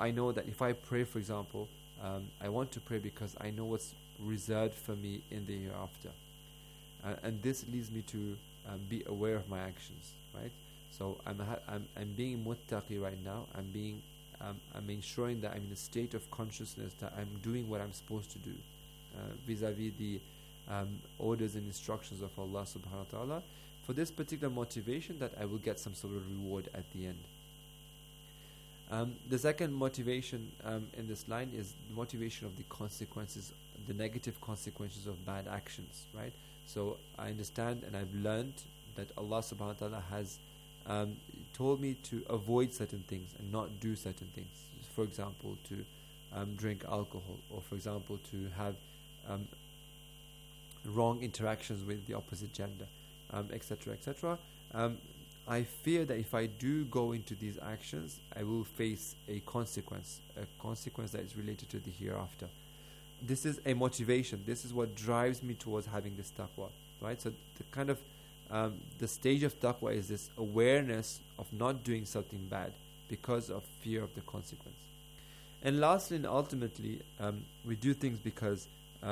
I know that if I pray, for example, I want to pray because I know what's reserved for me in the hereafter. And this leads me to be aware of my actions, right? So I'm being muttaqi right now. I'm ensuring that I'm in a state of consciousness that I'm doing what I'm supposed to do vis-a-vis the orders and instructions of Allah subhanahu wa ta'ala, for this particular motivation that I will get some sort of reward at the end. The second motivation in this line is the motivation of the consequences, the negative consequences of bad actions, right? So I understand and I've learned that Allah subhanahu wa ta'ala has told me to avoid certain things and not do certain things. For example, to drink alcohol, or for example, to have wrong interactions with the opposite gender, etc., etc. I fear that if I do go into these actions, I will face a consequence that is related to the hereafter. This is a motivation. This is what drives me towards having this taqwa, right? So the kind of the stage of taqwa is this awareness of not doing something bad because of fear of the consequence. And lastly and ultimately, we do things because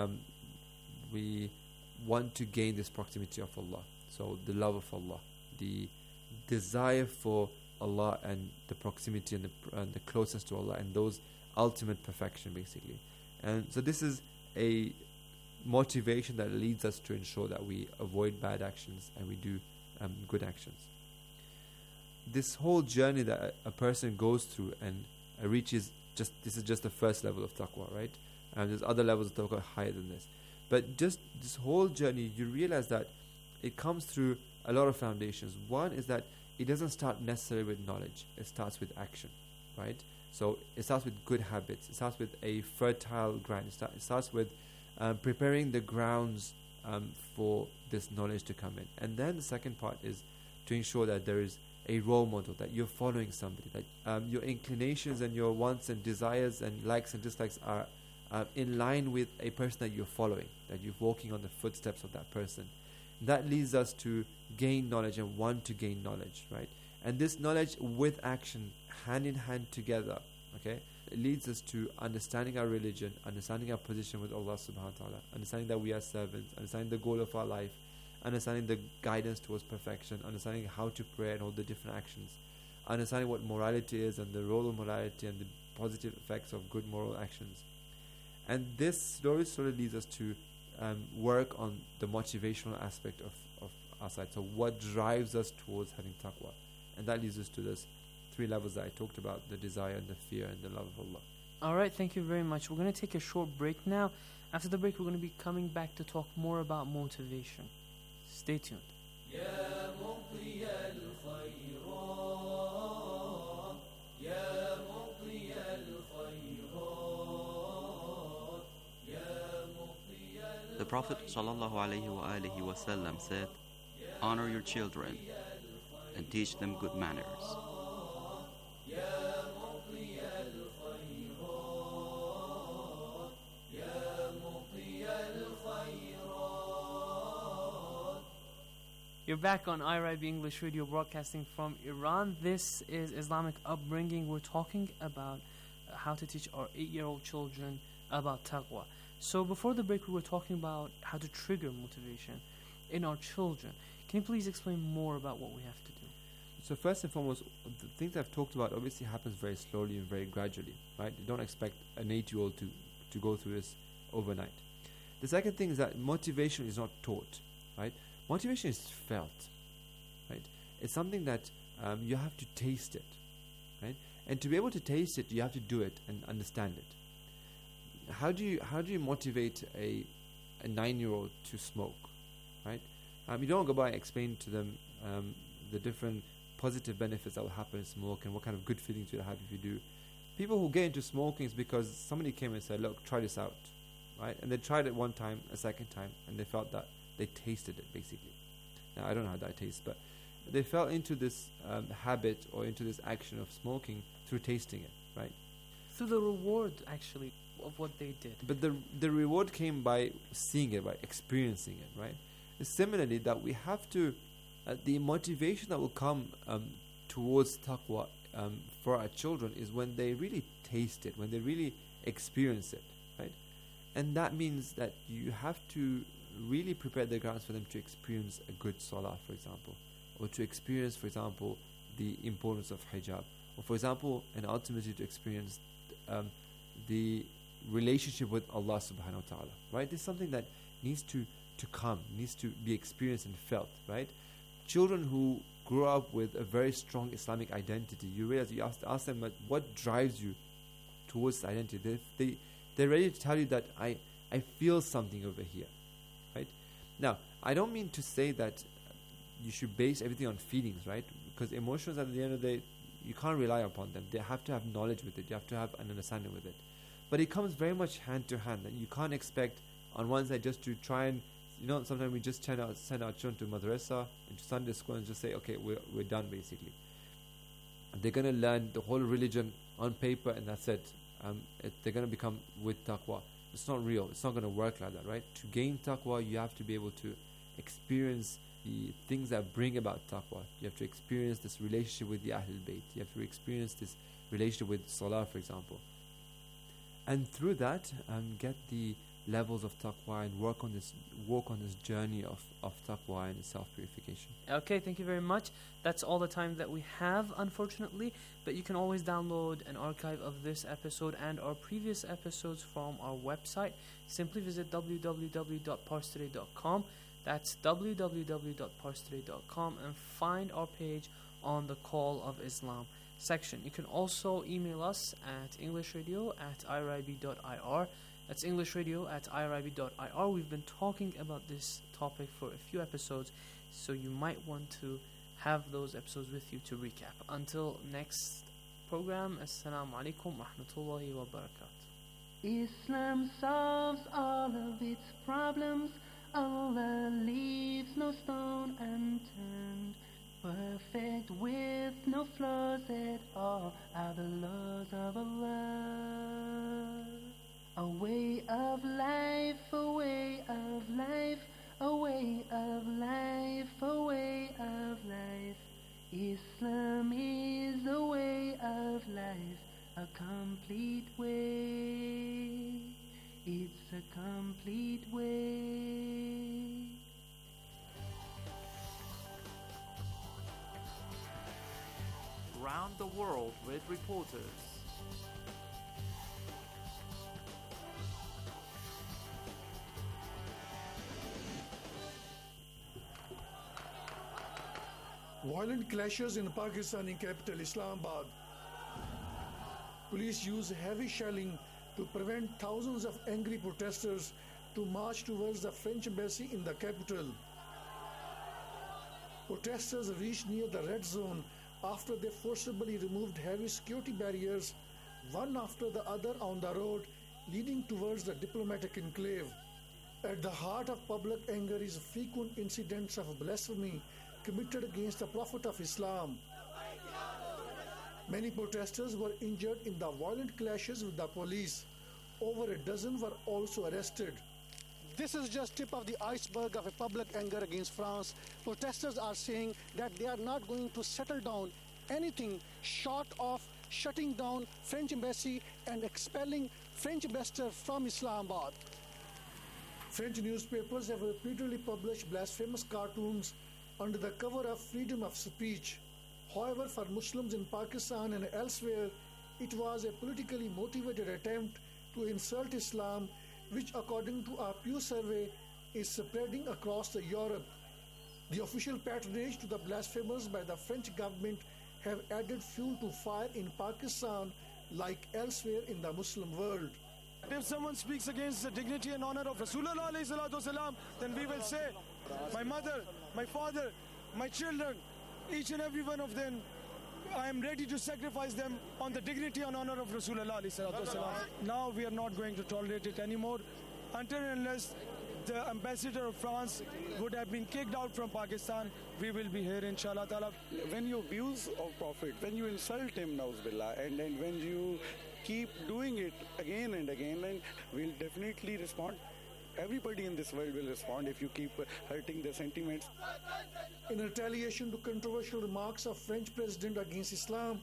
we want to gain this proximity of Allah. So the love of Allah, the desire for Allah and the proximity and the closeness to Allah, and those ultimate perfection basically. And so this is a motivation that leads us to ensure that we avoid bad actions and we do good actions. This whole journey that a person goes through and reaches, this is just the first level of taqwa, right? And there's other levels of taqwa higher than this. But just this whole journey, you realize that it comes through a lot of foundations. One is that it doesn't start necessarily with knowledge. It starts with action, right? So it starts with good habits. It starts with a fertile ground. It starts with preparing the grounds for this knowledge to come in. And then the second part is to ensure that there is a role model, that you're following somebody, that your inclinations and your wants and desires and likes and dislikes are in line with a person that you're following, that you're walking on the footsteps of that person. That leads us to gain knowledge and want to gain knowledge, right? And this knowledge with action, hand in hand together, okay, it leads us to understanding our religion, understanding our position with Allah subhanahu wa ta'ala, understanding that we are servants, understanding the goal of our life, understanding the guidance towards perfection, understanding how to pray and all the different actions, understanding what morality is and the role of morality and the positive effects of good moral actions. And this slowly leads us to work on the motivational aspect of our side. So what drives us towards having taqwa? And that leads us to those three levels that I talked about: the desire, and the fear, and the love of Allah. Alright, thank you very much. We're going to take a short break now. After the break, we're going to be coming back to talk more about motivation. Stay tuned. The Prophet ﷺ said, "Honor your children and teach them good manners." You're back on IRIB English Radio, broadcasting from Iran. This is Islamic Upbringing. We're talking about how to teach our 8-year-old children about taqwa. So before the break, we were talking about how to trigger motivation in our children. Can you please explain more about what we have to do? So first and foremost, the things I've talked about obviously happens very slowly and very gradually, right? You don't expect an 8-year-old to go through this overnight. The second thing is that motivation is not taught, right? Motivation is felt, right? It's something that you have to taste it, right? And to be able to taste it, you have to do it and understand it. How do you motivate a 9-year-old to smoke, right? You don't go by and explain to them the different positive benefits that will happen in smoke and what kind of good feelings you'll have if you do. People who get into smoking is because somebody came and said, "Look, try this out," right? And they tried it one time, a second time, and they felt that they tasted it basically. Now I don't know how that tastes, but they fell into this habit or into this action of smoking through tasting it, right? Through the reward, actually, of what they did. But the reward came by seeing it, by experiencing it, right? Similarly, that we have to, the motivation that will come towards taqwa for our children is when they really taste it, when they really experience it, right? And that means that you have to really prepare the grounds for them to experience a good salah, for example, or to experience, for example, the importance of hijab, or for example, and ultimately to experience the relationship with Allah subhanahu wa ta'ala, right? This is something that needs to come, needs to be experienced and felt, right? Children who grow up with a very strong Islamic identity, you realize, you ask them, like, what drives you towards identity? They're ready to tell you that I feel something over here, right? Now, I don't mean to say that you should base everything on feelings, right? Because emotions, at the end of the day, you can't rely upon them. They have to have knowledge with it. You have to have an understanding with it. But it comes very much hand to hand, and you can't expect on one side just to try and, sometimes we just send our children to madrasa and to Sunday school and just say, okay, we're done basically. They're going to learn the whole religion on paper and that's it. They're going to become with taqwa. It's not real. It's not going to work like that, right? To gain taqwa, you have to be able to experience the things that bring about taqwa. You have to experience this relationship with the Ahlul Bayt. You have to experience this relationship with Salah, for example. And through that, get the levels of taqwa and walk on this journey of taqwa and self-purification. Okay, thank you very much. That's all the time that we have, unfortunately. But you can always download an archive of this episode and our previous episodes from our website. Simply visit www.parstoday.com. That's www.parstoday.com and find our page on the Call of Islam section. You can also email us at englishradio@irib.ir. That's englishradio@irib.ir. We've been talking about this topic for a few episodes, so you might want to have those episodes with you to recap. Until next program, Assalamu alaikum wa rahmatullahi wa barakatuh. Islam solves all of its problems. Allah leaves no stone unturned. Perfect with no flaws at all are the laws of Allah. A way of life, a way of life, a way of life, a way of life. Islam is a way of life, a complete way. It's a complete way. Round the world with reporters. Violent clashes in Pakistani capital Islamabad. Police use heavy shelling to prevent thousands of angry protesters to march towards the French embassy in the capital. Protesters reached near the red zone after they forcibly removed heavy security barriers, one after the other on the road leading towards the diplomatic enclave. At the heart of public anger is frequent incidents of blasphemy committed against the Prophet of Islam. Many protesters were injured in the violent clashes with the police. Over a dozen were also arrested. This is just tip of the iceberg of a public anger against France. Protesters are saying that they are not going to settle down anything short of shutting down French embassy and expelling French ambassador from Islamabad. French newspapers have repeatedly published blasphemous cartoons under the cover of freedom of speech. However, for Muslims in Pakistan and elsewhere, it was a politically motivated attempt to insult Islam, which according to a Pew survey is spreading across Europe. The official patronage to the blasphemers by the French government have added fuel to fire in Pakistan like elsewhere in the Muslim world. If someone speaks against the dignity and honor of Rasulullah alayhi salatu wasalam, then we will say, my mother, my father, my children, each and every one of them, I am ready to sacrifice them on the dignity and honor of Rasulullah alayhi salatu wasalam. Now we are not going to tolerate it anymore until and unless the ambassador of France would have been kicked out from Pakistan. We will be here, inshallah ta'ala. When you abuse of Prophet, when you insult him, na'uz-billah, and when you keep doing it again and again, and we'll definitely respond. Everybody in this world will respond if you keep hurting their sentiments. In retaliation to controversial remarks of French president against Islam,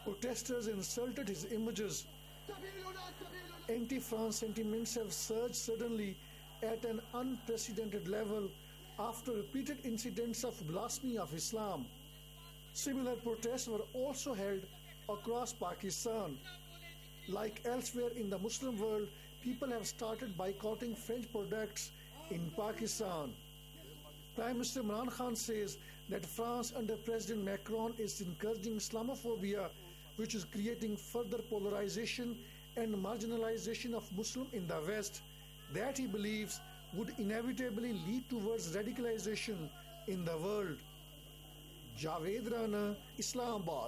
Protesters insulted his images. Anti-France sentiments have surged suddenly at an unprecedented level after repeated incidents of blasphemy of Islam. Similar protests were also held across Pakistan. Like elsewhere in the Muslim world, people have started boycotting French products in Pakistan. Prime Minister Imran Khan says that France under President Macron is encouraging Islamophobia, which is creating further polarization and marginalization of Muslims in the West, that he believes would inevitably lead towards radicalization in the world. Javed Rana, Islamabad.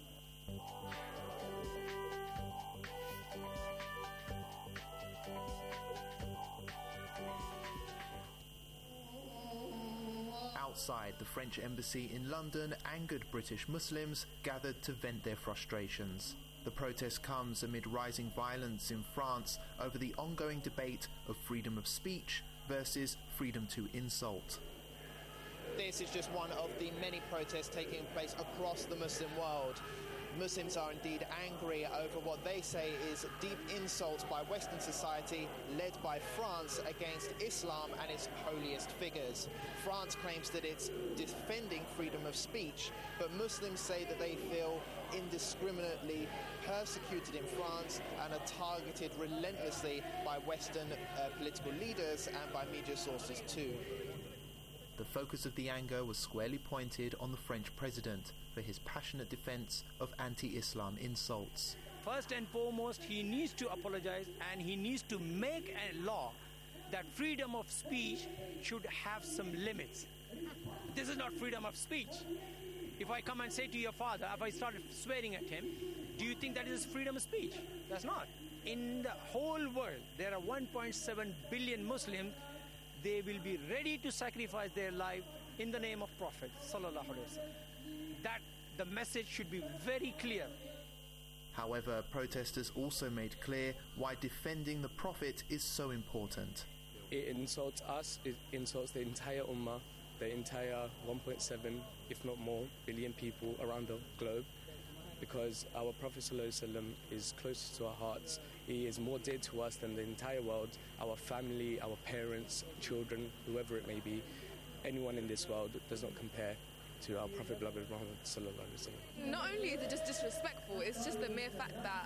Outside the French embassy in London, angered British Muslims gathered to vent their frustrations. The protest comes amid rising violence in France over the ongoing debate of freedom of speech versus freedom to insult. This is just one of the many protests taking place across the Muslim world. Muslims are indeed angry over what they say is deep insults by Western society led by France against Islam and its holiest figures. France claims that it's defending freedom of speech, but Muslims say that they feel indiscriminately persecuted in France and are targeted relentlessly by Western political leaders and by media sources too. The focus of the anger was squarely pointed on the French president for his passionate defense of anti-Islam insults. First and foremost, he needs to apologize and he needs to make a law that freedom of speech should have some limits. This is not freedom of speech. If I come and say to your father, if I started swearing at him, do you think that is freedom of speech? That's not. In the whole world, there are 1.7 billion Muslims. They will be ready to sacrifice their life in the name of Prophet sallallahu alaihi wasallam. That the message should be very clear. However, protesters also made clear why defending the Prophet is so important. It insults us, it insults the entire Ummah, the entire 1.7, if not more, billion people around the globe, because our Prophet ﷺ is closest to our hearts. He is more dear to us than the entire world, our family, our parents, children, whoever it may be. Anyone in this world does not compare to our Prophet beloved Muhammad sallallahu alaihi wasallam. Not only is it just disrespectful, it's just the mere fact that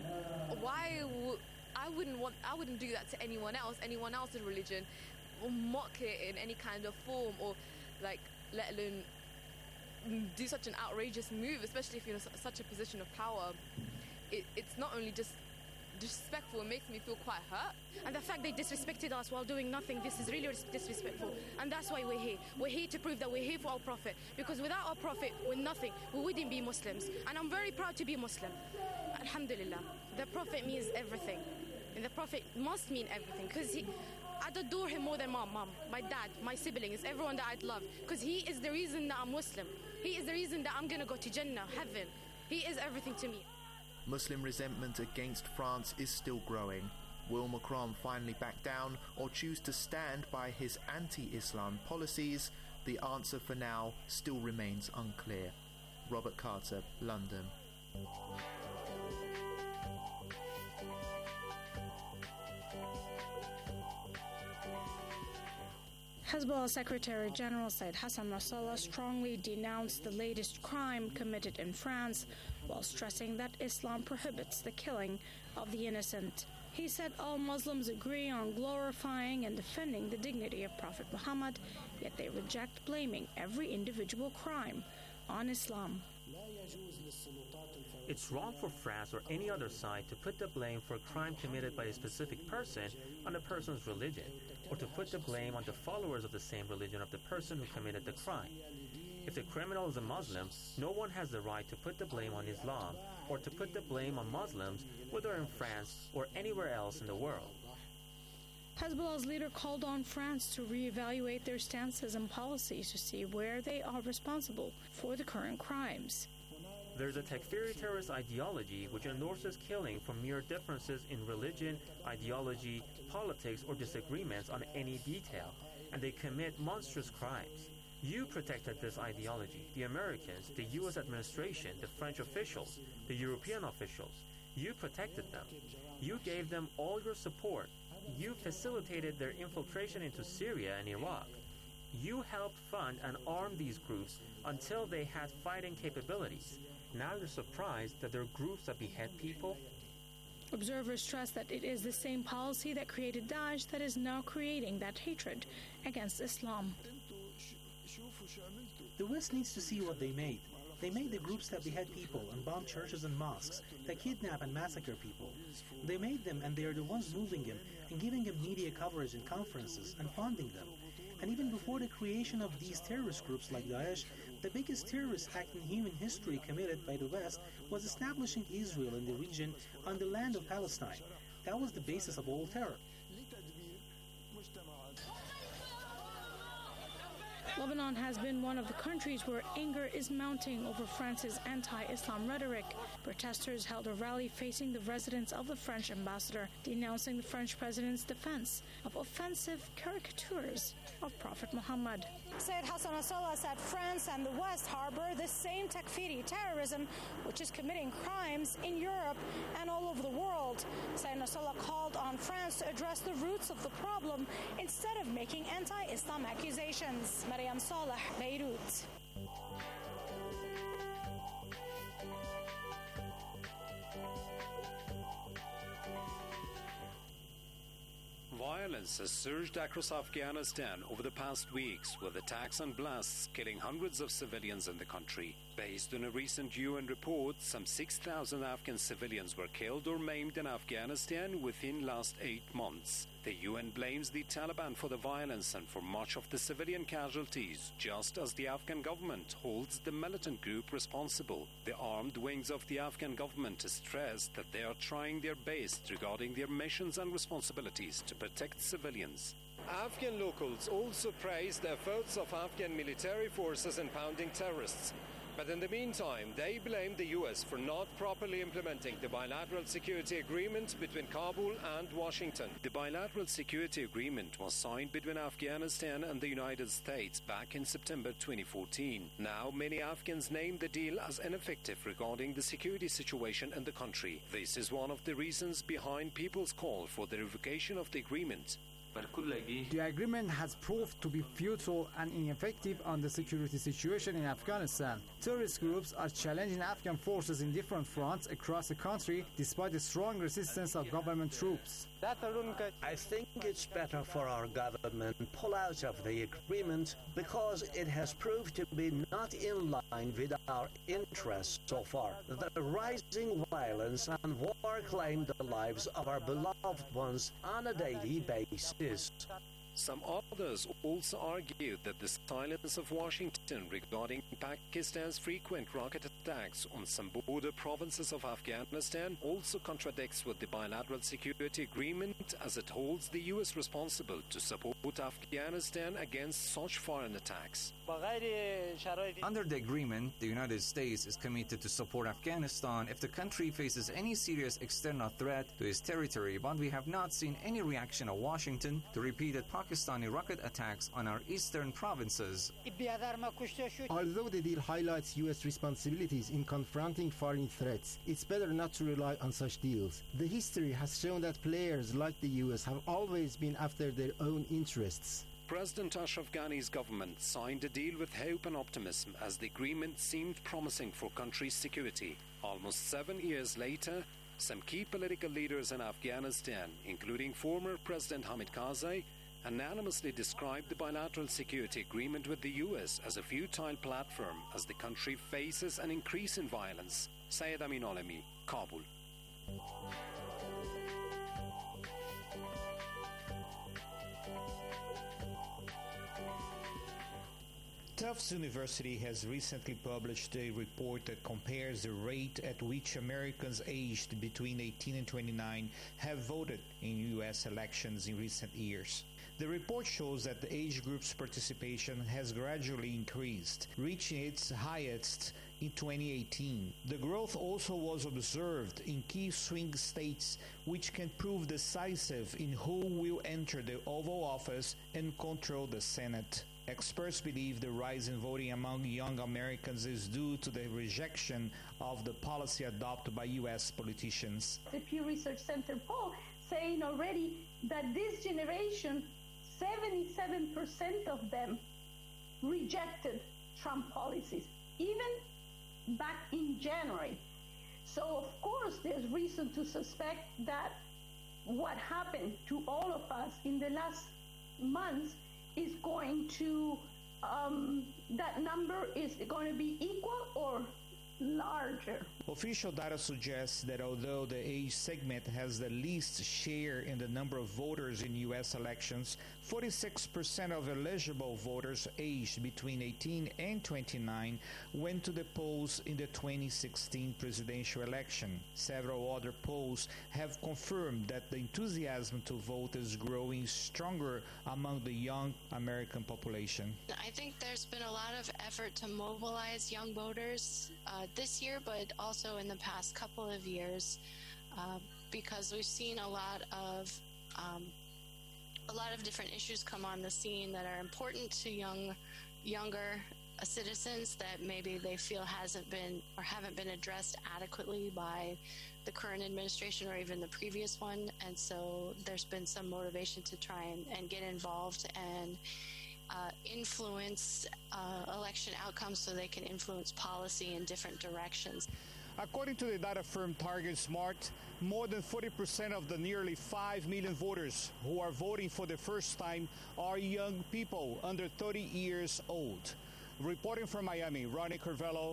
I wouldn't do that to anyone else's religion, or mock it in any kind of form, or like let alone do such an outrageous move, especially if you're in such a position of power. It's not only just disrespectful, it makes me feel quite hurt. And the fact they disrespected us while doing nothing, this is really disrespectful. And that's why we're here. We're here to prove that we're here for our Prophet. Because without our Prophet, we're nothing. We wouldn't be Muslims. And I'm very proud to be Muslim. Alhamdulillah. The Prophet means everything. And the Prophet must mean everything. Because I'd adore him more than my mom, my dad, my siblings, everyone that I'd love. Because he is the reason that I'm Muslim. He is the reason that I'm going to go to Jannah, heaven. He is everything to me. Muslim resentment against France is still growing. Will Macron finally back down or choose to stand by his anti-Islam policies? The answer for now still remains unclear. Robert Carter, London. Hezbollah Secretary General Said Hassan Nasrallah strongly denounced the latest crime committed in France, while stressing that Islam prohibits the killing of the innocent. He said all Muslims agree on glorifying and defending the dignity of Prophet Muhammad, yet they reject blaming every individual crime on Islam. It's wrong for France or any other side to put the blame for a crime committed by a specific person on a person's religion, or to put the blame on the followers of the same religion of the person who committed the crime. If the criminal is a Muslim, no one has the right to put the blame on Islam or to put the blame on Muslims, whether in France or anywhere else in the world. Hezbollah's leader called on France to reevaluate their stances and policies to see where they are responsible for the current crimes. There's a Takfiri terrorist ideology which endorses killing for mere differences in religion, ideology, politics, or disagreements on any detail, and they commit monstrous crimes. You protected this ideology. The Americans, the U.S. administration, the French officials, the European officials. You protected them. You gave them all your support. You facilitated their infiltration into Syria and Iraq. You helped fund and arm these groups until they had fighting capabilities. Now you're surprised that there are groups that behead people? Observers stress that it is the same policy that created Daesh that is now creating that hatred against Islam. The West needs to see what they made. They made the groups that behead people and bomb churches and mosques, that kidnap and massacre people. They made them, and they are the ones moving them and giving them media coverage and conferences and funding them. And even before the creation of these terrorist groups like Daesh, the biggest terrorist act in human history committed by the West was establishing Israel in the region on the land of Palestine. That was the basis of all terror. Lebanon has been one of the countries where anger is mounting over France's anti-Islam rhetoric. Protesters held a rally facing the residence of the French ambassador, denouncing the French president's defense of offensive caricatures of Prophet Muhammad. Sayyid Hassan Nasrallah said France and the West harbor the same Takfiri terrorism, which is committing crimes in Europe and all over the world. Sayyid Nasrallah called on France to address the roots of the problem instead of making anti-Islam accusations. Maryam Saleh, Beirut. Violence has surged across Afghanistan over the past weeks, with attacks and blasts killing hundreds of civilians in the country. Based on a recent UN report, some 6,000 Afghan civilians were killed or maimed in Afghanistan within last 8 months. The UN blames the Taliban for the violence and for much of the civilian casualties, just as the Afghan government holds the militant group responsible. The armed wings of the Afghan government stress that they are trying their best regarding their missions and responsibilities to protect civilians. Afghan locals also praised the efforts of Afghan military forces in pounding terrorists. But in the meantime, they blame the US for not properly implementing the bilateral security agreement between Kabul and Washington. The bilateral security agreement was signed between Afghanistan and the United States back in September 2014. Now, many Afghans name the deal as ineffective regarding the security situation in the country. This is one of the reasons behind people's call for the revocation of the agreement. The agreement has proved to be futile and ineffective on the security situation in Afghanistan. Terrorist groups are challenging Afghan forces in different fronts across the country despite the strong resistance of government troops. I think it's better for our government to pull out of the agreement because it has proved to be not in line with our interests so far. The rising violence and war claim the lives of our beloved ones on a daily basis. Some others also argued that the silence of Washington regarding Pakistan's frequent rocket attacks on some border provinces of Afghanistan also contradicts with the bilateral security agreement, as it holds the U.S. responsible to support Afghanistan against such foreign attacks. Under the agreement, the United States is committed to support Afghanistan if the country faces any serious external threat to its territory, but we have not seen any reaction of Washington to repeated Pakistani rocket attacks on our eastern provinces. Although the deal highlights U.S. responsibilities in confronting foreign threats, it's better not to rely on such deals. The history has shown that players like the U.S. have always been after their own interests. President Ashraf Ghani's government signed a deal with hope and optimism as the agreement seemed promising for country's security. Almost 7 years later, some key political leaders in Afghanistan, including former President Hamid Karzai, unanimously described the bilateral security agreement with the U.S. as a futile platform as the country faces an increase in violence. Syed Amin Alami, Kabul. Tufts University has recently published a report that compares the rate at which Americans aged between 18 and 29 have voted in U.S. elections in recent years. The report shows that the age group's participation has gradually increased, reaching its highest in 2018. The growth also was observed in key swing states, which can prove decisive in who will enter the Oval Office and control the Senate. Experts believe the rise in voting among young Americans is due to the rejection of the policy adopted by U.S. politicians. The Pew Research Center poll saying already that this generation, 77% of them rejected Trump policies, even back in January. So of course there's reason to suspect that what happened to all of us in the last months is going to, that number is going to be equal or larger. Official data suggests that although the age segment has the least share in the number of voters in U.S. elections, 46% of eligible voters aged between 18 and 29 went to the polls in the 2016 presidential election. Several other polls have confirmed that the enthusiasm to vote is growing stronger among the young American population. I think there's been a lot of effort to mobilize young voters this year, but also in the past couple of years, because we've seen a lot of different issues come on the scene that are important to younger citizens that maybe they feel hasn't been or haven't been addressed adequately by the current administration or even the previous one. And so there's been some motivation to try and get involved and influence election outcomes so they can influence policy in different directions. According to the data firm Target Smart, more than 40% of the nearly 5 million voters who are voting for the first time are young people under 30 years old. Reporting from Miami, Ronnie Carvello.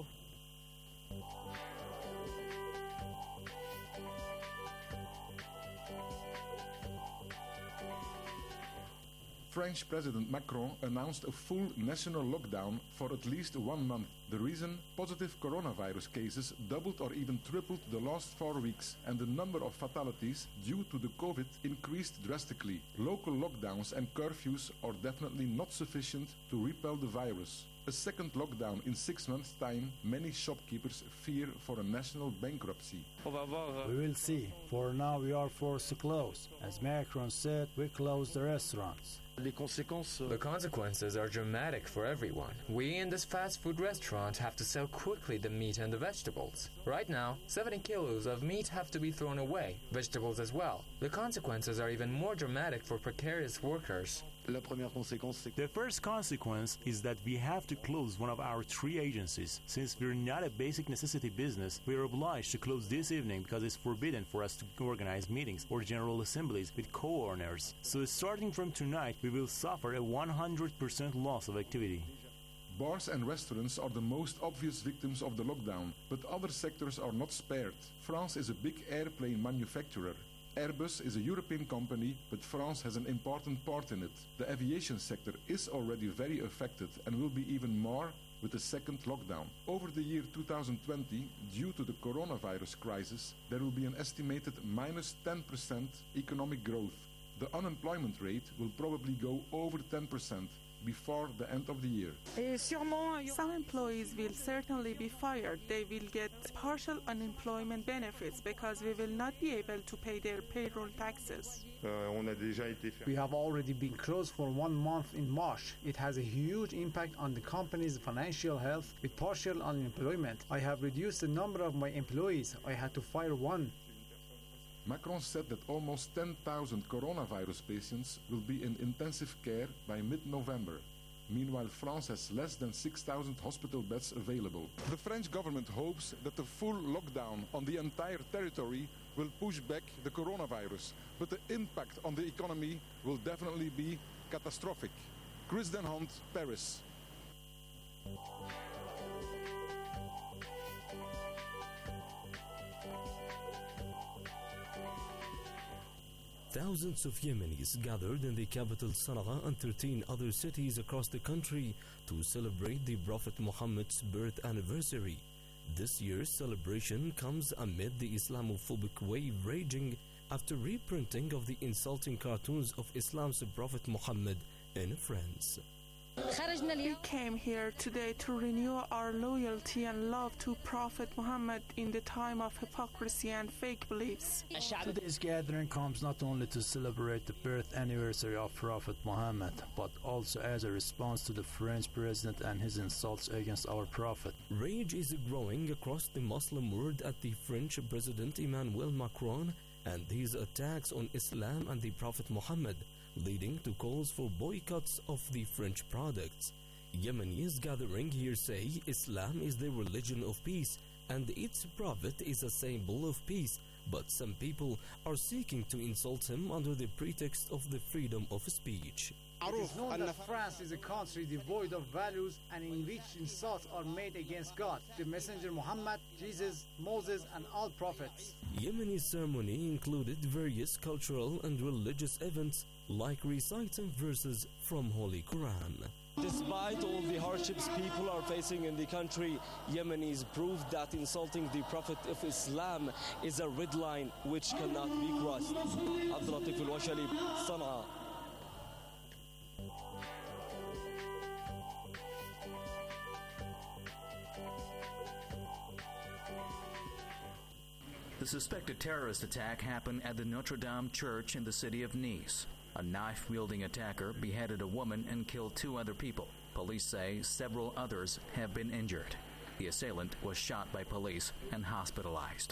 French President Macron announced a full national lockdown for at least 1 month. The reason? Positive coronavirus cases doubled or even tripled the last 4 weeks, and the number of fatalities due to the COVID increased drastically. Local lockdowns and curfews are definitely not sufficient to repel the virus. A second lockdown in 6 months' time, many shopkeepers fear for a national bankruptcy. We will see. For now we are forced to close. As Macron said, we close the restaurants. The consequences are dramatic for everyone. We in this fast food restaurant have to sell quickly the meat and the vegetables. Right now, 70 kilos of meat have to be thrown away, vegetables as well. The consequences are even more dramatic for precarious workers. The first consequence is that we have to close one of our 3 agencies. Since we're not a basic necessity business, we are obliged to close this evening because it's forbidden for us to organize meetings or general assemblies with co-owners. So starting from tonight, we will suffer a 100% loss of activity. Bars and restaurants are the most obvious victims of the lockdown, but other sectors are not spared. France is a big airplane manufacturer. Airbus is a European company, but France has an important part in it. The aviation sector is already very affected and will be even more with the second lockdown. Over the year 2020, due to the coronavirus crisis, there will be an estimated minus 10% economic growth. The unemployment rate will probably go over 10% before the end of the year. Some employees will certainly be fired. They will get partial unemployment benefits because we will not be able to pay their payroll taxes. We have already been closed for 1 month in March. It has a huge impact on the company's financial health with partial unemployment. I have reduced the number of my employees. I had to fire 1. Macron said that almost 10,000 coronavirus patients will be in intensive care by mid-November. Meanwhile, France has less than 6,000 hospital beds available. The French government hopes that the full lockdown on the entire territory will push back the coronavirus, but the impact on the economy will definitely be catastrophic. Chris Den Hond, Paris. Thousands of Yemenis gathered in the capital Sana'a and 13 other cities across the country to celebrate the Prophet Muhammad's birth anniversary. This year's celebration comes amid the Islamophobic wave raging after reprinting of the insulting cartoons of Islam's Prophet Muhammad in France. We came here today to renew our loyalty and love to Prophet Muhammad in the time of hypocrisy and fake beliefs. Today's gathering comes not only to celebrate the birth anniversary of Prophet Muhammad, but also as a response to the French president and his insults against our Prophet. Rage is growing across the Muslim world at the French President Emmanuel Macron and his attacks on Islam and the Prophet Muhammad, leading to calls for boycotts of the French products. Yemenis gathering here say Islam is the religion of peace and its prophet is a symbol of peace, but some people are seeking to insult him under the pretext of the freedom of speech. It is known that France is a country devoid of values and in which insults are made against God, the Messenger Muhammad, Jesus, Moses, and all prophets. Yemeni ceremony included various cultural and religious events like reciting verses from Holy Quran. Despite all the hardships people are facing in the country, Yemenis proved that insulting the Prophet of Islam is a red line which cannot be crossed. Abdulatif al-Washali, Sana'a. The suspected terrorist attack happened at the Notre Dame Church in the city of Nice. A knife-wielding attacker beheaded a woman and killed 2 other people. Police say several others have been injured. The assailant was shot by police and hospitalized.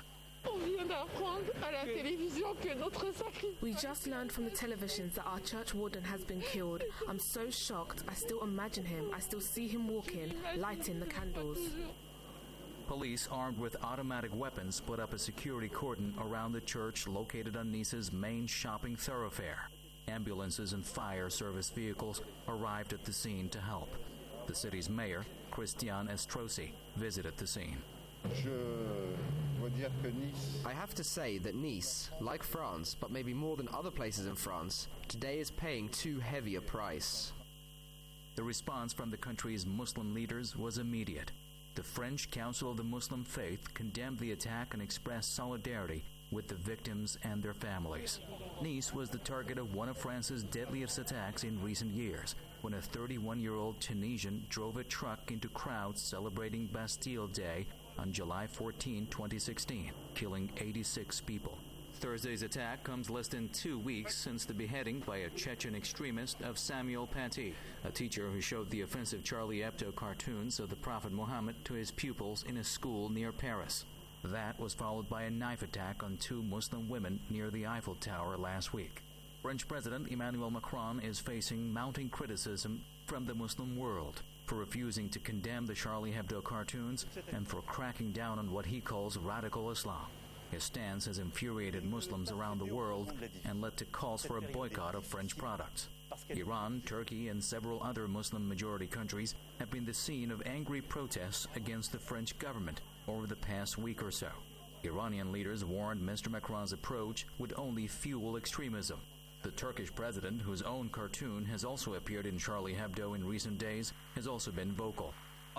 We just learned from the televisions that our church warden has been killed. I'm so shocked. I still imagine him. I still see him walking, lighting the candles. Police armed with automatic weapons put up a security cordon around the church located on Nice's main shopping thoroughfare. Ambulances and fire service vehicles arrived at the scene to help. The city's mayor, Christian Estrosi, visited the scene. I have to say that Nice, like France, but maybe more than other places in France, today is paying too heavy a price. The response from the country's Muslim leaders was immediate. The French Council of the Muslim Faith condemned the attack and expressed solidarity with the victims and their families. Nice was the target of one of France's deadliest attacks in recent years, when a 31-year-old Tunisian drove a truck into crowds celebrating Bastille Day on July 14, 2016, killing 86 people. Thursday's attack comes less than 2 weeks since the beheading by a Chechen extremist of Samuel Paty, a teacher who showed the offensive Charlie Hebdo cartoons of the Prophet Muhammad to his pupils in a school near Paris. That was followed by a knife attack on 2 Muslim women near the Eiffel Tower last week. French President Emmanuel Macron is facing mounting criticism from the Muslim world for refusing to condemn the Charlie Hebdo cartoons and for cracking down on what he calls radical Islam. His stance has infuriated Muslims around the world and led to calls for a boycott of French products. Iran, Turkey, and several other Muslim-majority countries have been the scene of angry protests against the French government over the past week or so. Iranian leaders warned Mr. Macron's approach would only fuel extremism. The Turkish president, whose own cartoon has also appeared in Charlie Hebdo in recent days, has also been vocal.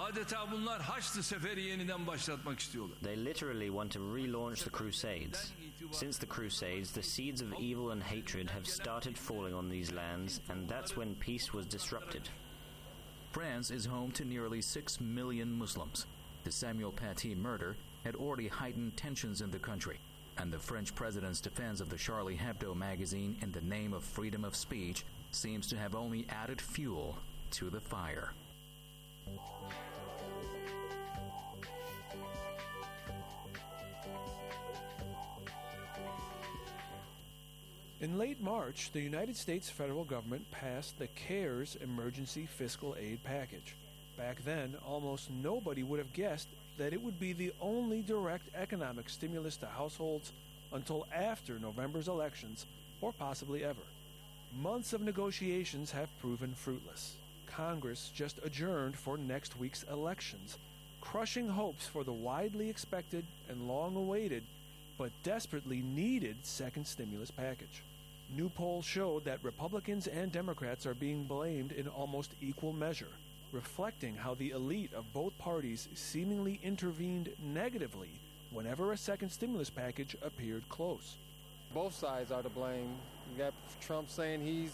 They literally want to relaunch the Crusades. Since the Crusades, the seeds of evil and hatred have started falling on these lands, and that's when peace was disrupted. France is home to nearly 6 million Muslims. The Samuel Paty murder had already heightened tensions in the country, and the French president's defense of the Charlie Hebdo magazine in the name of freedom of speech seems to have only added fuel to the fire. In late March, the United States federal government passed the CARES Emergency Fiscal Aid Package. Back then, almost nobody would have guessed that it would be the only direct economic stimulus to households until after November's elections, or possibly ever. Months of negotiations have proven fruitless. Congress just adjourned for next week's elections, crushing hopes for the widely expected and long-awaited but desperately needed second stimulus package. New polls showed that Republicans and Democrats are being blamed in almost equal measure, reflecting how the elite of both parties seemingly intervened negatively whenever a second stimulus package appeared close. Both sides are to blame. You got Trump saying he's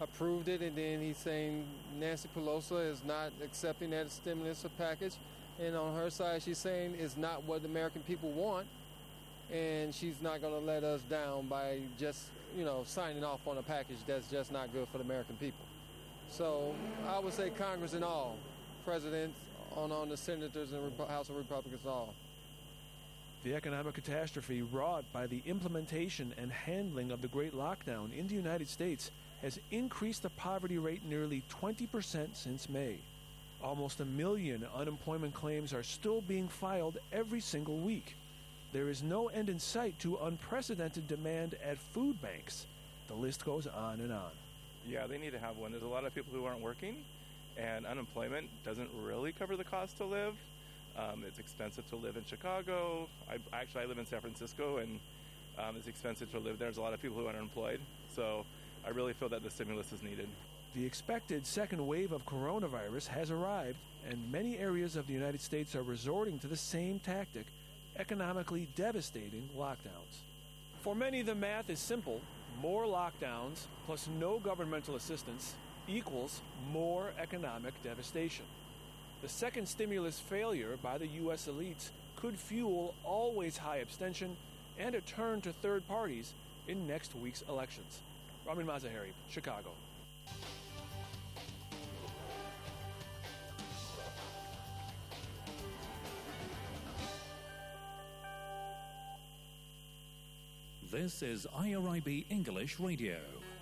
approved it, and then he's saying Nancy Pelosi is not accepting that stimulus package. And on her side, she's saying it's not what the American people want, and she's not going to let us down by just, signing off on a package that's just not good for the American people. So I would say Congress and all, presidents, on the senators and House of Republicans and all. The economic catastrophe wrought by the implementation and handling of the Great Lockdown in the United States has increased the poverty rate nearly 20% since May. Almost 1 million unemployment claims are still being filed every single week. There is no end in sight to unprecedented demand at food banks. The list goes on and on. Yeah, they need to have one. There's a lot of people who aren't working, and unemployment doesn't really cover the cost to live. It's expensive to live in Chicago. I live in San Francisco, and it's expensive to live there. There's a lot of people who are unemployed. So I really feel that the stimulus is needed. The expected second wave of coronavirus has arrived, and many areas of the United States are resorting to the same tactic, economically devastating lockdowns. For many, the math is simple. More lockdowns plus no governmental assistance equals more economic devastation. The second stimulus failure by the U.S. elites could fuel always high abstention and a turn to third parties in next week's elections. Ramin Mazaheri, Chicago. This is IRIB English Radio.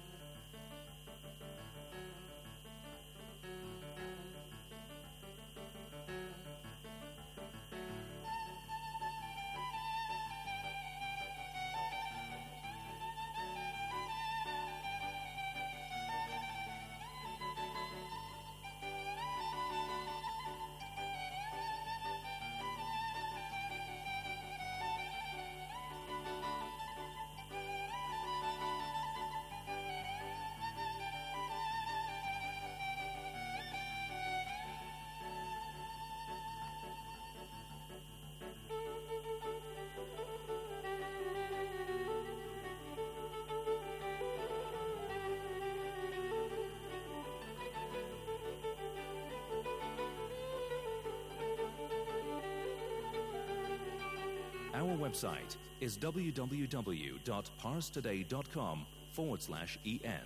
Our website is www.parstoday.com/en.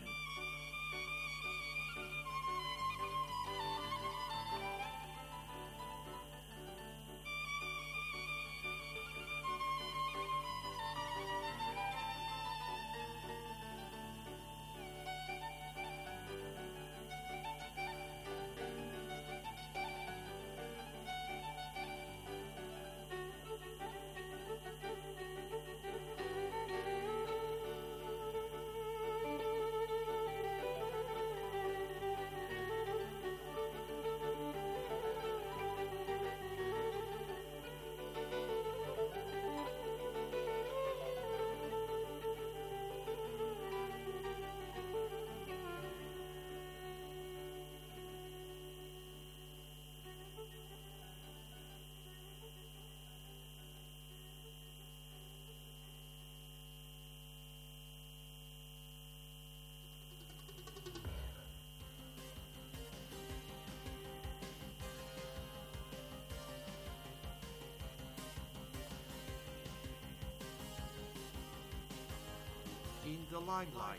In the limelight.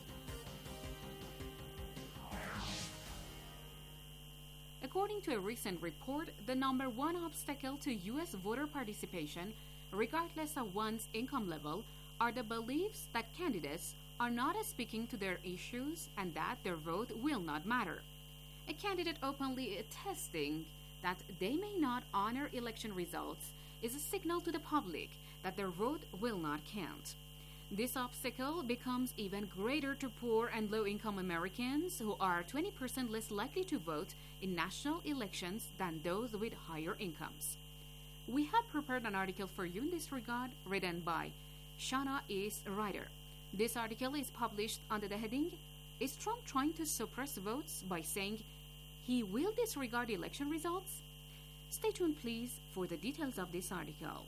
According to a recent report, the number one obstacle to U.S. voter participation, regardless of one's income level, are the beliefs that candidates are not speaking to their issues and that their vote will not matter. A candidate openly attesting that they may not honor election results is a signal to the public that their vote will not count. This obstacle becomes even greater to poor and low-income Americans who are 20% less likely to vote in national elections than those with higher incomes. We have prepared an article for you in this regard, written by Shana East Ryder. This article is published under the heading, "Is Trump trying to suppress votes by saying he will disregard election results?" Stay tuned, please, for the details of this article.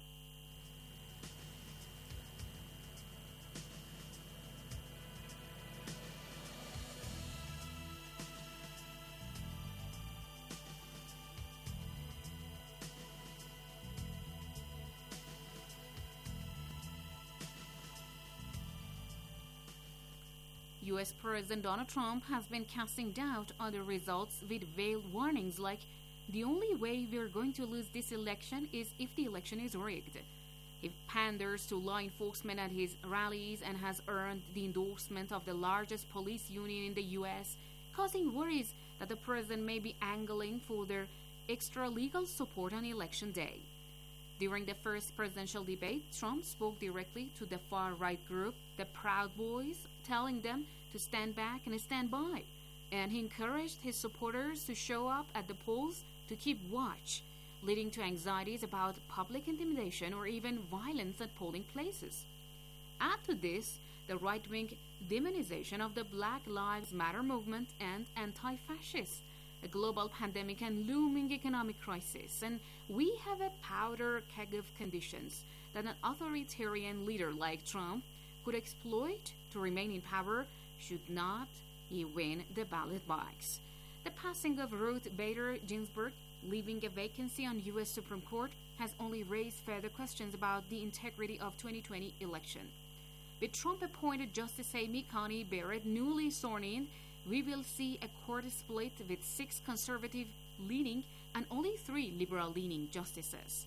U.S. President Donald Trump has been casting doubt on the results with veiled warnings like, the only way we're going to lose this election is if the election is rigged. He panders to law enforcement at his rallies and has earned the endorsement of the largest police union in the U.S., causing worries that the president may be angling for their extra legal support on Election Day. During the first presidential debate, Trump spoke directly to the far-right group, the Proud Boys, telling them to stand back and stand by. And he encouraged his supporters to show up at the polls to keep watch, leading to anxieties about public intimidation or even violence at polling places. Add to this the right-wing demonization of the Black Lives Matter movement and anti-fascists, a global pandemic and looming economic crisis, and we have a powder keg of conditions that an authoritarian leader like Trump could exploit to remain in power should not he win the ballot box. The passing of Ruth Bader Ginsburg, leaving a vacancy on U.S. Supreme Court, has only raised further questions about the integrity of 2020 election. With Trump-appointed Justice Amy Coney Barrett newly sworn in, we will see a court split with 6 conservative-leaning and only 3 liberal-leaning justices.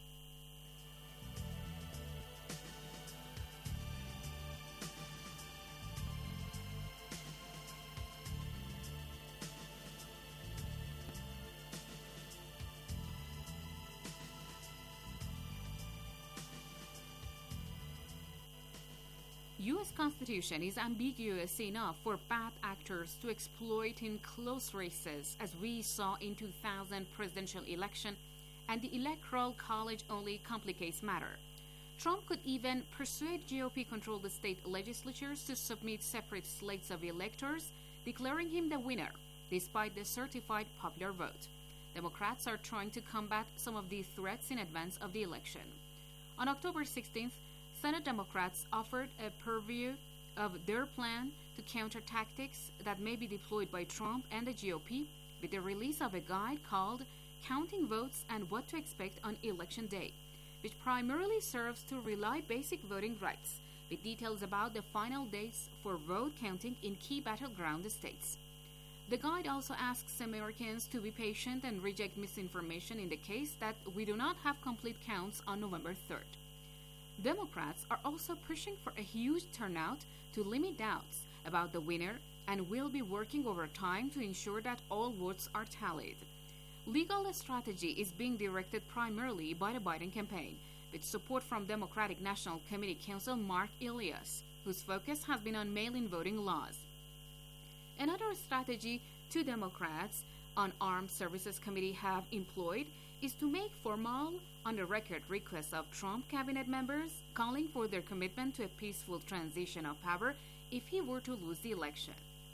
U.S. Constitution is ambiguous enough for bad actors to exploit in close races, as we saw in 2000 presidential election, and the Electoral College only complicates matter. Trump could even persuade GOP-controlled state legislatures to submit separate slates of electors, declaring him the winner, despite the certified popular vote. Democrats are trying to combat some of these threats in advance of the election. On October 16th, Senate Democrats offered a preview of their plan to counter tactics that may be deployed by Trump and the GOP with the release of a guide called Counting Votes and What to Expect on Election Day, which primarily serves to relieve basic voting rights, with details about the final dates for vote counting in key battleground states. The guide also asks Americans to be patient and reject misinformation in the case that we do not have complete counts on November 3rd. Democrats are also pushing for a huge turnout to limit doubts about the winner and will be working overtime to ensure that all votes are tallied. Legal strategy is being directed primarily by the Biden campaign, with support from Democratic National Committee Counsel Mark Elias, whose focus has been on mail-in voting laws. Another strategy 2 Democrats on Armed Services Committee have employed is to make formal, on-the-record requests of Trump cabinet members calling for their commitment to a peaceful transition of power if he were to lose the election.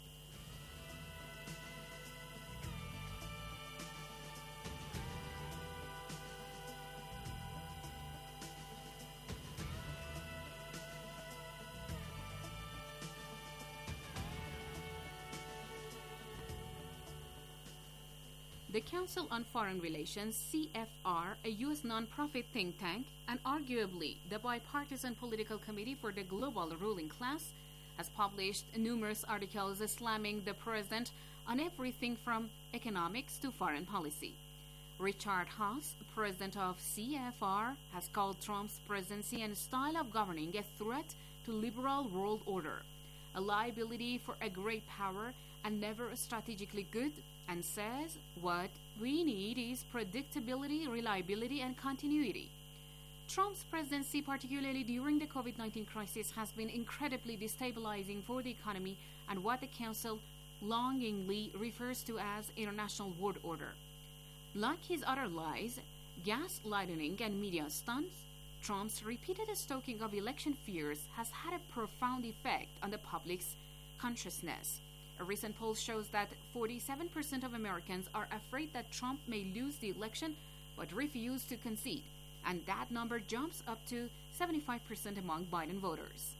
The Council on Foreign Relations, CFR, a U.S. nonprofit think tank and arguably the bipartisan political committee for the global ruling class, has published numerous articles slamming the president on everything from economics to foreign policy. Richard Haass, president of CFR, has called Trump's presidency and style of governing a threat to liberal world order, a liability for a great power and never strategically good, and says what we need is predictability, reliability, and continuity. Trump's presidency, particularly during the COVID-19 crisis, has been incredibly destabilizing for the economy and what the Council longingly refers to as international world order. Like his other lies, gaslighting, and media stunts, Trump's repeated stoking of election fears has had a profound effect on the public's consciousness. A recent poll shows that 47% of Americans are afraid that Trump may lose the election but refuse to concede, and that number jumps up to 75% among Biden voters.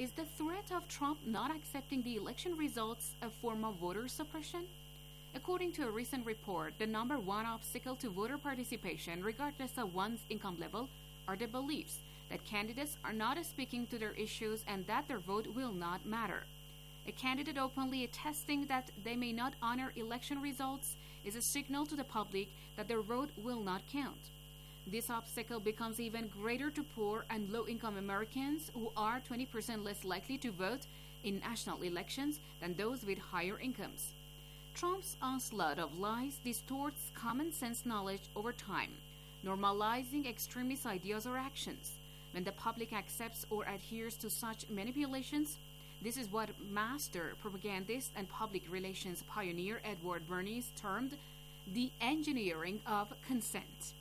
is the threat of Trump not accepting the election results a form of voter suppression? According to a recent report, the number one obstacle to voter participation, regardless of one's income level, are the beliefs that candidates are not speaking to their issues and that their vote will not matter. A candidate openly attesting that they may not honor election results is a signal to the public that their vote will not count. This obstacle becomes even greater to poor and low-income Americans, who are 20% less likely to vote in national elections than those with higher incomes. Trump's onslaught of lies distorts common sense knowledge over time, normalizing extremist ideas or actions. When the public accepts or adheres to such manipulations, this is what master propagandist and public relations pioneer Edward Bernays termed the engineering of consent.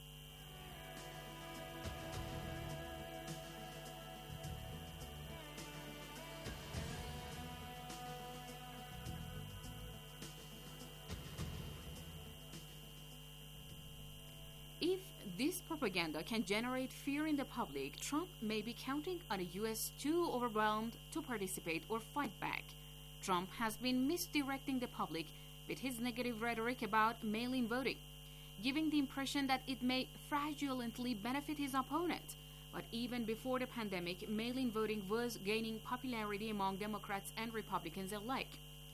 If this propaganda can generate fear in the public, Trump may be counting on a U.S. too overwhelmed to participate or fight back. Trump has been misdirecting the public with his negative rhetoric about mail-in voting, giving the impression that it may fraudulently benefit his opponent. But even before the pandemic, mail-in voting was gaining popularity among Democrats and Republicans alike.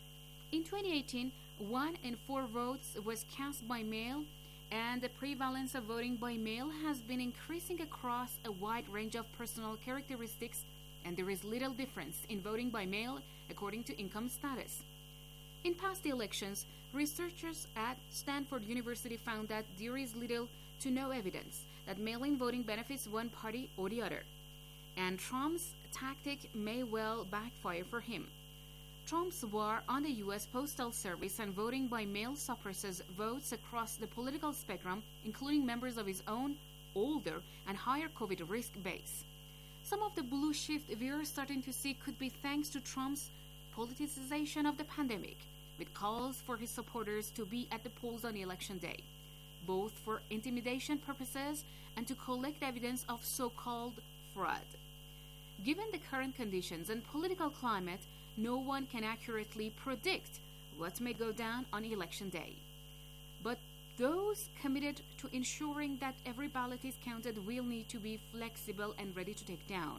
In 2018, 1 in 4 votes was cast by mail, and the prevalence of voting by mail has been increasing across a wide range of personal characteristics, and there is little difference in voting by mail according to income status. In past elections, researchers at Stanford University found that there is little to no evidence that mail-in voting benefits one party or the other, and Trump's tactic may well backfire for him. Trump's war on the U.S. Postal Service and voting by mail suppresses votes across the political spectrum, including members of his own older and higher COVID risk base. Some of the blue shift we are starting to see could be thanks to Trump's politicization of the pandemic, with calls for his supporters to be at the polls on election day, both for intimidation purposes and to collect evidence of so-called fraud. Given the current conditions and political climate, no one can accurately predict what may go down on election day. But those committed to ensuring that every ballot is counted will need to be flexible and ready to take down.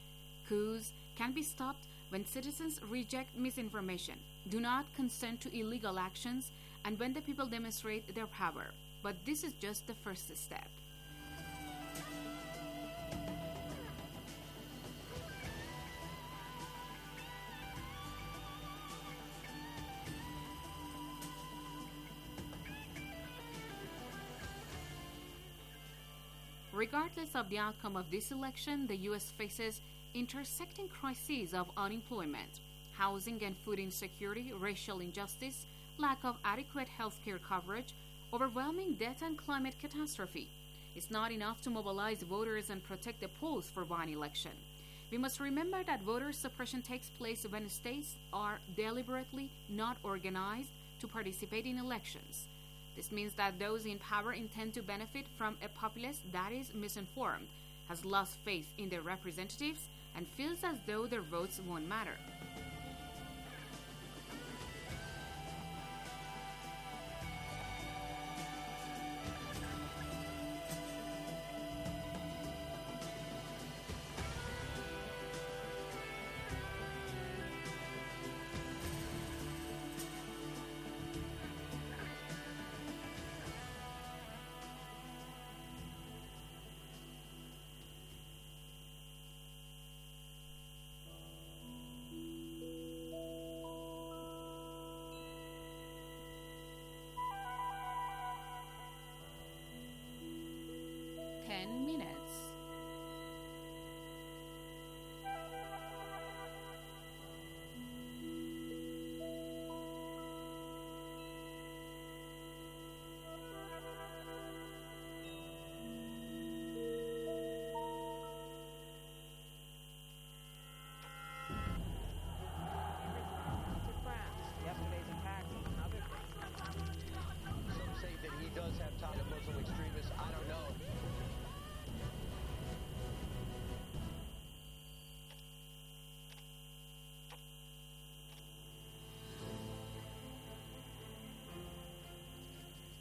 Coups can be stopped when citizens reject misinformation, do not consent to illegal actions, and when the people demonstrate their power. But this is just the first step. Regardless of the outcome of this election, the U.S. faces intersecting crises of unemployment, housing and food insecurity, racial injustice, lack of adequate health care coverage, overwhelming debt and climate catastrophe. It's not enough to mobilize voters and protect the polls for one election. We must remember that voter suppression takes place when states are deliberately not organized to participate in elections. This means that those in power intend to benefit from a populace that is misinformed, has lost faith in their representatives, and feels as though their votes won't matter.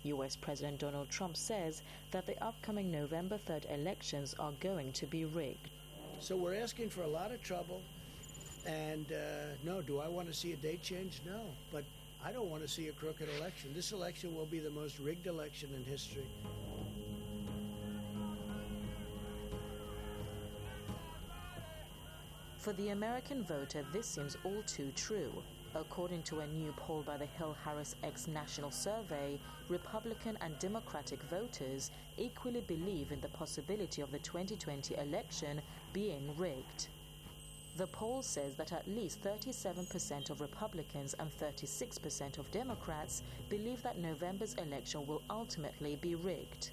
US President Donald Trump says that the upcoming November 3rd elections are going to be rigged. So we're asking for a lot of trouble. And no, do I want to see a date change? No. But I don't want to see a crooked election. This election will be the most rigged election in history. For the American voter, this seems all too true. According to a new poll by the Hill Harris X National Survey, Republican and Democratic voters equally believe in the possibility of the 2020 election being rigged. The poll says that at least 37% of Republicans and 36% of Democrats believe that November's election will ultimately be rigged.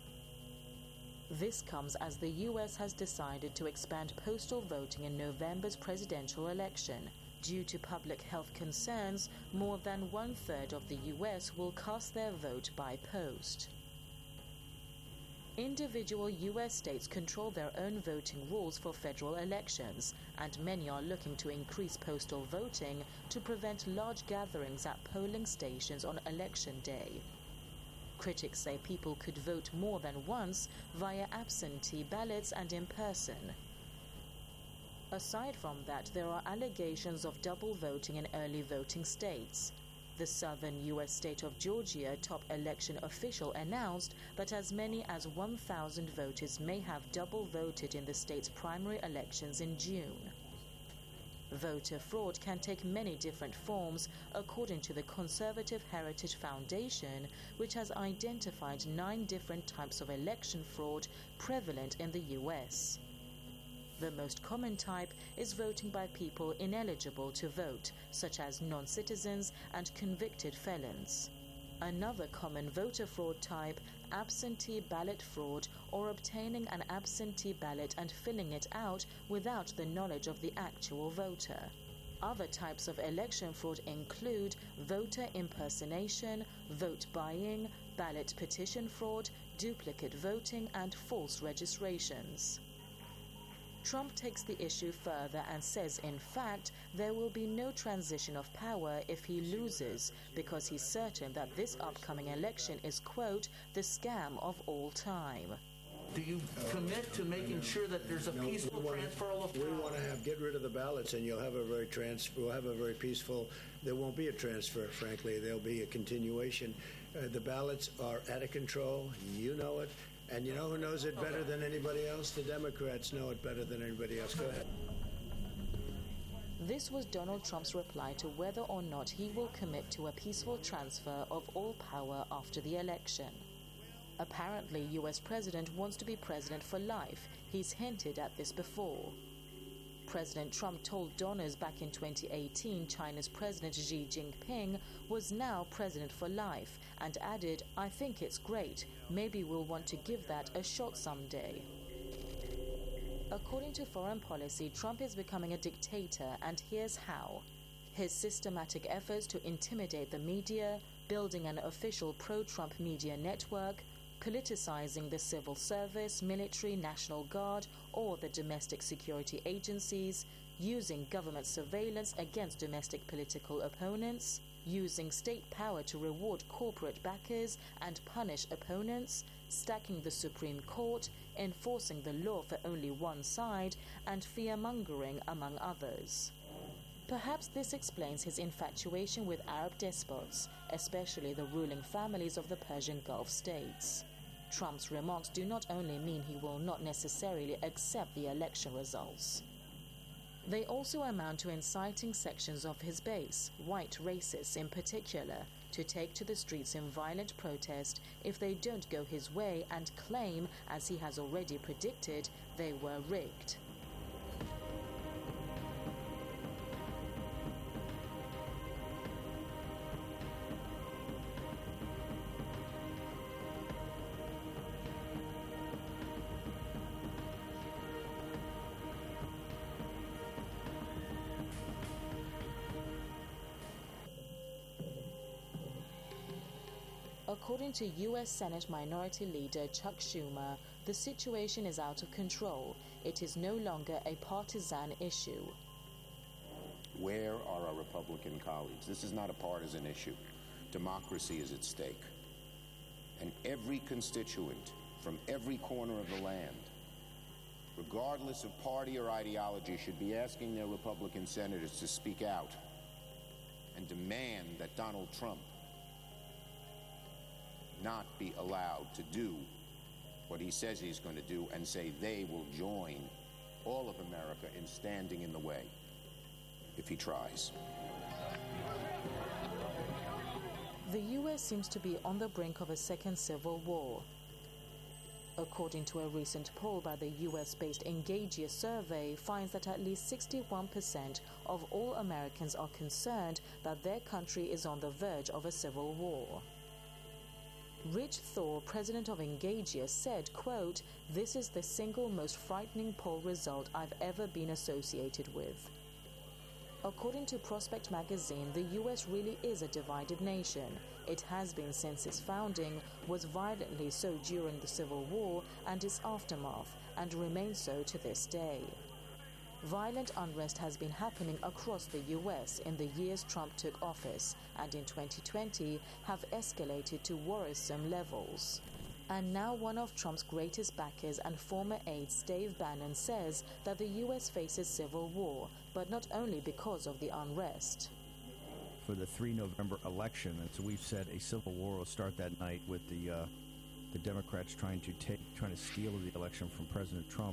This comes as the U.S. has decided to expand postal voting in November's presidential election. Due to public health concerns, more than 1/3 of the U.S. will cast their vote by post. Individual U.S. states control their own voting rules for federal elections, and many are looking to increase postal voting to prevent large gatherings at polling stations on Election Day. Critics say people could vote more than once via absentee ballots and in person. Aside from that, there are allegations of double voting in early voting states. The southern U.S. state of Georgia top election official announced that as many as 1,000 voters may have double voted in the state's primary elections in June. Voter fraud can take many different forms, according to the Conservative Heritage Foundation, which has identified 9 different types of election fraud prevalent in the U.S. The most common type is voting by people ineligible to vote, such as non-citizens and convicted felons. Another common voter fraud type, absentee ballot fraud, or obtaining an absentee ballot and filling it out without the knowledge of the actual voter. Other types of election fraud include voter impersonation, vote buying, ballot petition fraud, duplicate voting, and false registrations. Trump takes the issue further and says, in fact, there will be no transition of power if he loses, because he's certain that this upcoming election is, quote, the scam of all time. Do you commit to making sure that there's a peaceful transfer of power? We want to get rid of the ballots, and we'll have a very peaceful. There won't be a transfer, frankly. There'll be a continuation. The ballots are out of control. You know it. And you know who knows it better than anybody else? The Democrats know it better than anybody else. Go ahead. This was Donald Trump's reply to whether or not he will commit to a peaceful transfer of all power after the election. Apparently, U.S. President wants to be president for life. He's hinted at this before. President Trump told donors back in 2018 China's President Xi Jinping was now president for life, and added, "I think it's great. Maybe we'll want to give that a shot someday." According to Foreign Policy, Trump is becoming a dictator, and here's how. His systematic efforts to intimidate the media, building an official pro-Trump media network, politicizing the civil service, military, National Guard, or the domestic security agencies, using government surveillance against domestic political opponents, using state power to reward corporate backers and punish opponents, stacking the Supreme Court, enforcing the law for only one side, and fear-mongering, among others. Perhaps this explains his infatuation with Arab despots, especially the ruling families of the Persian Gulf states. Trump's remarks do not only mean he will not necessarily accept the election results. They also amount to inciting sections of his base, white racists in particular, to take to the streets in violent protest if they don't go his way and claim, as he has already predicted, they were rigged. According to U.S. Senate Minority Leader Chuck Schumer, the situation is out of control. It is no longer a partisan issue. Where are our Republican colleagues? This is not a partisan issue. Democracy is at stake. and every constituent from every corner of the land, regardless of party or ideology, should be asking their Republican senators to speak out and demand that Donald Trump not be allowed to do what he says he's going to do, and say they will join all of America in standing in the way if he tries. The U.S. seems to be on the brink of a second civil war. According to a recent poll by the US-based Engagia survey, finds that at least 61% of all Americans are concerned that their country is on the verge of a civil war. Rich Thor, president of Engagia, said, quote, "This is the single most frightening poll result I've ever been associated with." According to Prospect magazine, the US really is a divided nation. It has been since its founding, was violently so during the Civil War and its aftermath, and remains so to this day. Violent unrest has been happening across the US in the years Trump took office, and in 2020 have escalated to worrisome levels. And now one of Trump's greatest backers and former aides, Dave Bannon, says that the US faces civil war, but not only because of the unrest. For the 3 November election, as we've said, a civil war will start that night with the Democrats trying to steal the election from President Trump.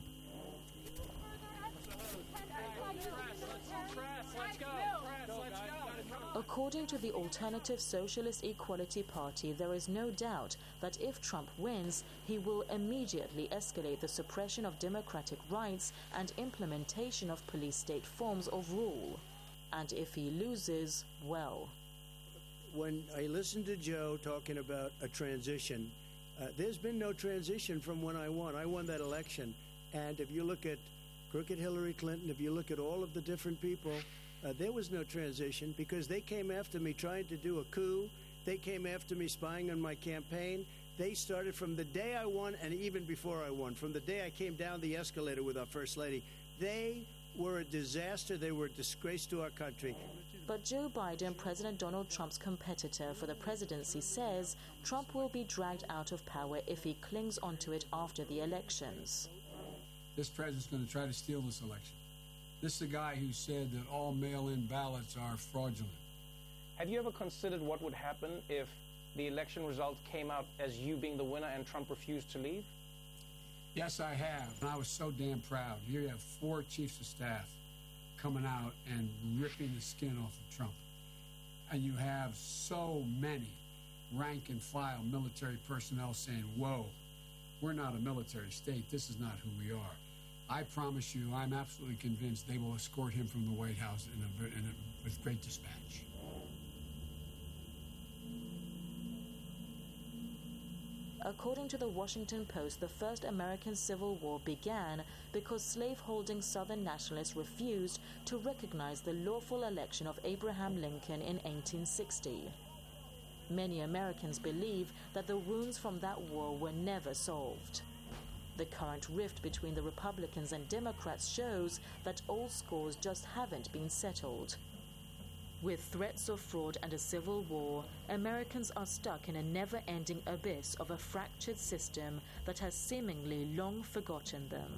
According to the Alternative Socialist Equality Party, there is no doubt that if Trump wins, he will immediately escalate the suppression of democratic rights and implementation of police state forms of rule. And if he loses, well. When I listened to Joe talking about a transition, there's been no transition from when I won. I won that election. And if you look at crooked Hillary Clinton, if you look at all of the different people, there was no transition because they came after me trying to do a coup. They came after me spying on my campaign. They started from the day I won and even before I won, from the day I came down the escalator with our First Lady. They were a disaster. They were a disgrace to our country. But Joe Biden, President Donald Trump's competitor for the presidency, says Trump will be dragged out of power if he clings onto it after the elections. This president's going to try to steal this election. This is the guy who said that all mail-in ballots are fraudulent. Have you ever considered what would happen if the election result came out as you being the winner and Trump refused to leave? Yes, I have. And I was so damn proud. Here you have 4 chiefs of staff coming out and ripping the skin off of Trump. And you have so many rank and file military personnel saying, whoa, we're not a military state. This is not who we are. I promise you, I'm absolutely convinced they will escort him from the White House with great dispatch. According to the Washington Post, the first American Civil War began because slave-holding Southern nationalists refused to recognize the lawful election of Abraham Lincoln in 1860. Many Americans believe that the wounds from that war were never solved. The current rift between the Republicans and Democrats shows that old scores just haven't been settled. With threats of fraud and a civil war, Americans are stuck in a never-ending abyss of a fractured system that has seemingly long forgotten them.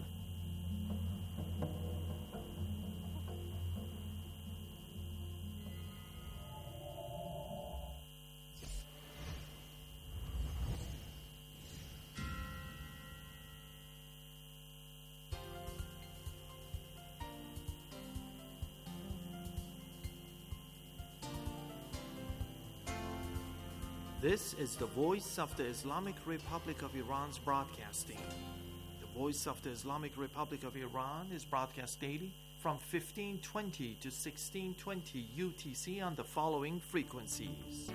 This is the Voice of the Islamic Republic of Iran's broadcasting. The Voice of the Islamic Republic of Iran is broadcast daily from 1520 to 1620 UTC on the following frequencies.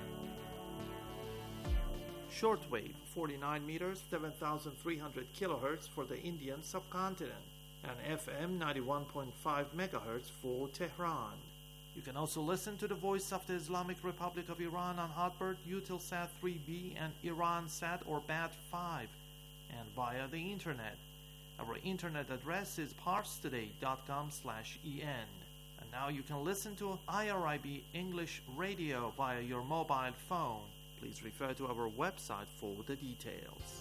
Shortwave, 49 meters, 7,300 kilohertz for the Indian subcontinent, and FM 91.5 megahertz for Tehran. You can also listen to the Voice of the Islamic Republic of Iran on Hotbird, Eutelsat 3B, and Iransat or BAT5, and via the internet. Our internet address is parstoday.com/en. And now you can listen to IRIB English Radio via your mobile phone. Please refer to our website for the details.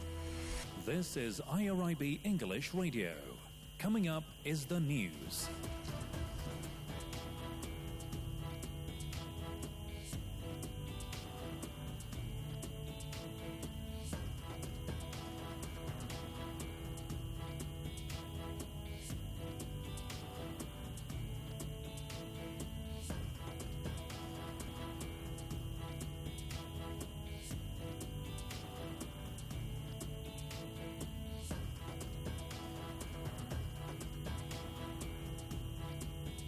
This is IRIB English Radio. Coming up is the news.